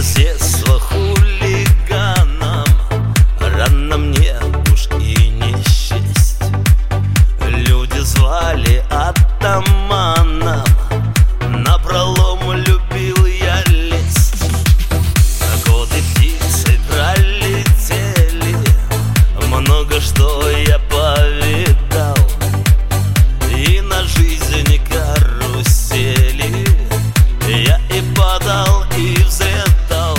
с детства хулиганом, рано мне уж и не счесть. Люди звали атаманом, напролом любил я лезть. Годы птицы пролетели, много что я повидал, и на жизни карусели я и падал, и взлетал.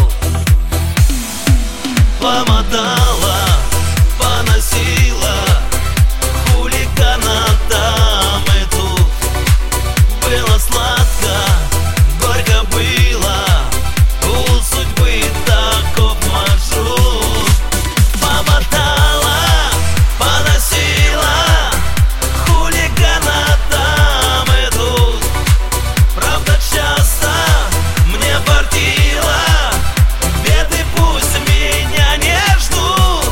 Помотала, поносила хулигана там и тут. Было сладко, горько было, у судьбы таков маршрут. Помотала, поносила хулигана там и тут. Правда, часто мне фартило, беды пусть меня не ждут.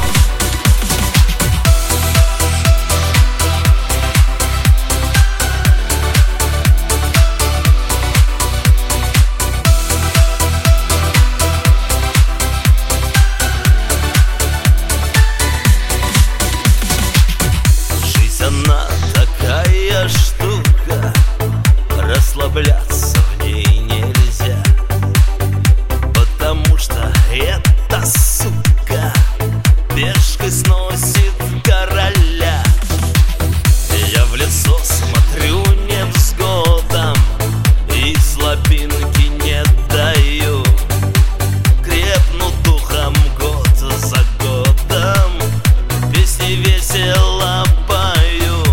Жизнь она такая штука, расслабляться в ней нельзя, потому что эта сука пешкой сносит короля. Я в лицо смотрю невзгодам и слабинки не даю. Крепну духом год за годом, песни весело пою.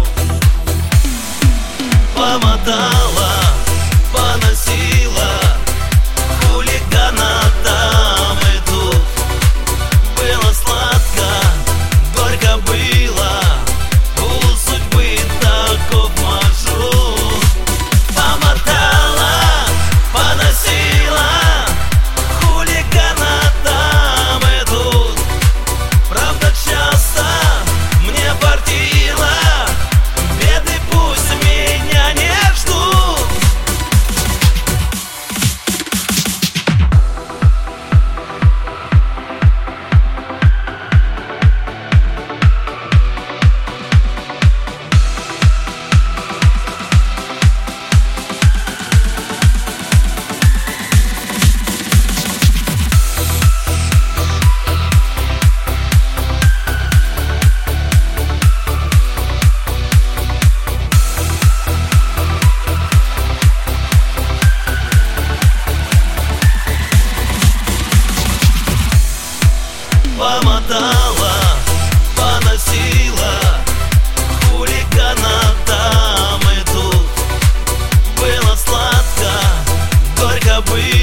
Помотала, поносила хулигана там и тут. Было сладко, горько было, у судьбы таков маршрут. Помотала, поносила хулигана там и тут. Правда, часто мне фартило, беды пусть меня не ждут. Помотала, поносила хулигана там и тут. Было сладко, горько было.